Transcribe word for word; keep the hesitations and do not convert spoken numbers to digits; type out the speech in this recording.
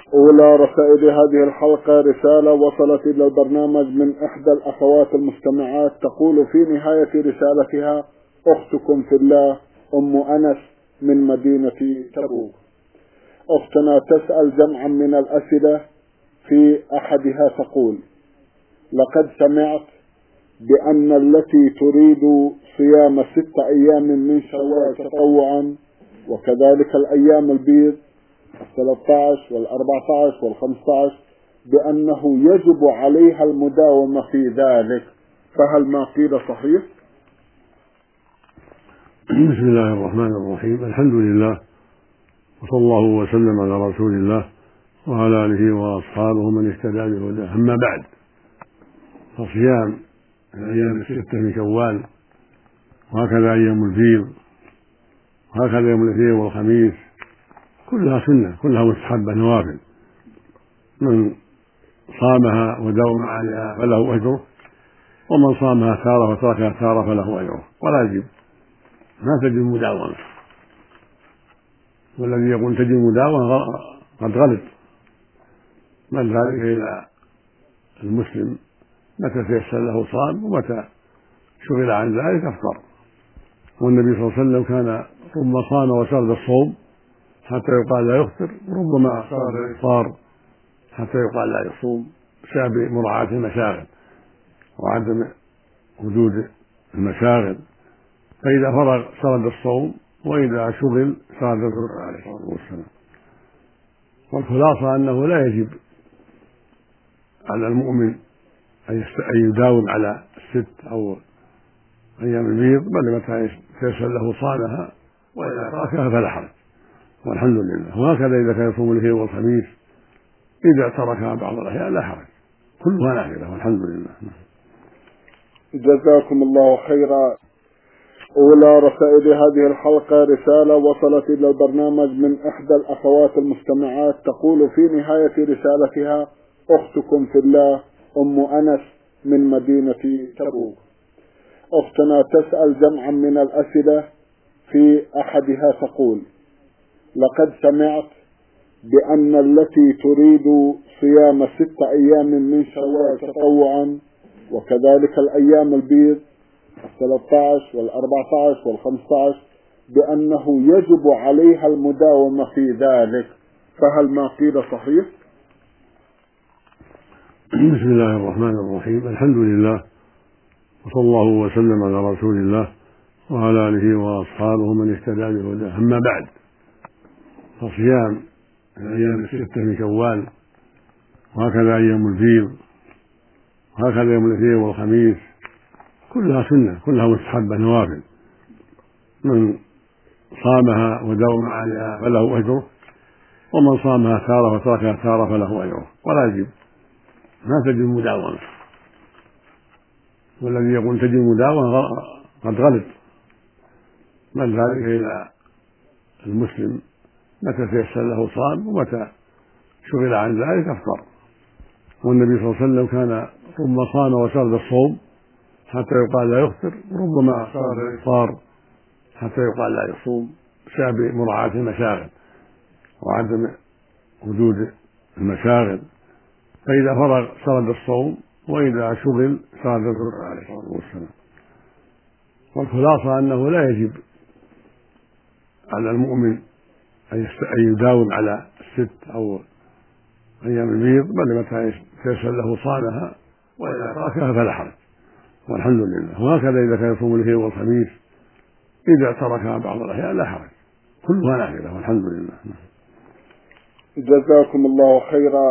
أولى رسائل هذه الحلقة رسالة وصلت إلى البرنامج من إحدى الأخوات المستمعات، تقول في نهاية رسالتها: أختكم في الله أم أنس من مدينة تبوك. أختنا تسأل جمعا من الأسئلة، في أحدها تقول: لقد سمعت بأن التي تريد صيام ست أيام من شوال تطوعا، وكذلك الأيام البيض الثلاثة عشر والأربعة عشر والخمسة عشر، بأنه يجب عليها المداومة في ذلك، فهل ما قيل صحيح؟ بسم الله الرحمن الرحيم. الحمد لله، وصلى الله وسلم على رسول الله وعلى آله وأصحابه من اهتدى بهداه. أما بعد، فصيام الأيام الستة من شوال، وهكذا أيام البيض، وهكذا يوم الاثنين والخميس، كلها سنة، كلها مستحبة نوافل. من صامها وداوم عليها فله أجره، ومن صامها تارة وتركها تارة فله أجره، ولا يجب ما تجب مداومة. والذي يقول تجب مداومة قد غلط، بل ذلك إلى المسلم متى تيسر له صام، ومتى شغل عن ذلك أفطر. والنبي صلى الله عليه وسلم كان ربما صام وسرد الصوم حتى يقال لا يفطر، وربما سرد الإفطار حتى يقال لا يصوم، بسبب مراعاة المشاغل وعدم وجود المشاغل. فإذا فرغ سرد الصوم، وإذا شغل سرد الفطر عليه الصلاة والسلام. والخلاصة أنه لا يجب على المؤمن أن يداوم على الست أو أيام البيض، بل متى تيسر له صامها، وإذا تركها فلا حرج، والحمد لله. وهكذا إذا كان يصوم الاثنين والخميس، إذا تركها بعض الأحيان لا حرج، كلها نافلة والحمد لله. جزاكم الله خيرا. أولى رسائل هذه الحلقة رسالة وصلت إلى البرنامج من إحدى الأخوات المستمعات، تقول في نهاية رسالتها: أختكم في الله أم أنس من مدينة تبوك. أختنا تسأل جمعا من الأسئلة، في أحدها تقول: لقد سمعت بأن التي تريد صيام ست أيام من شوال تطوعا، وكذلك الأيام البيض الثلاثة عشر والأربعة عشر والخمسة عشر، بأنه يجب عليها المداومة في ذلك، فهل ما قيل صحيح؟ بسم الله الرحمن الرحيم. الحمد لله، وصلى الله وسلم على رسول الله وعلى آله وأصحابه من اهتدى بهداه. أما بعد، فصيام الأيام الستة من شوال، وهكذا أيام البيض، وهكذا يوم الاثنين والخميس، كلها سنة، كلها مستحبة نوافل. من صامها وداوم عليها فله أجره، ومن صامها تارة وتركها تارة فله أجره، ولا يجب ما تجب مداومة. والذي يقول تجب مداومة قد غلط، بل ذلك إلى المسلم متى تيسر له صام، ومتى شغل عن ذلك أفطر. والنبي صلى الله عليه وسلم كان ربما صام وسرد الصوم حتى يقال لا يفطر، وربما سرد الإفطار حتى يقال لا يصوم، بسبب مراعاة المشاغل وعدم وجود المشاغل. فإذا فرغ سرد الصوم، وإذا شغل سرد الفطر عليه الصلاة والسلام. والخلاصة أنه لا يجب على المؤمن أن يداوم على الست أو أيام البيض، بل متى تيسر له صامها، وإذا تركها فلا حرج، والحمد لله. وهكذا إذا كان يصوم الاثنين والخميس، إذا تركها بعض الأحيان لا حرج، كلها نافلة والحمد لله. جزاكم الله خيرا.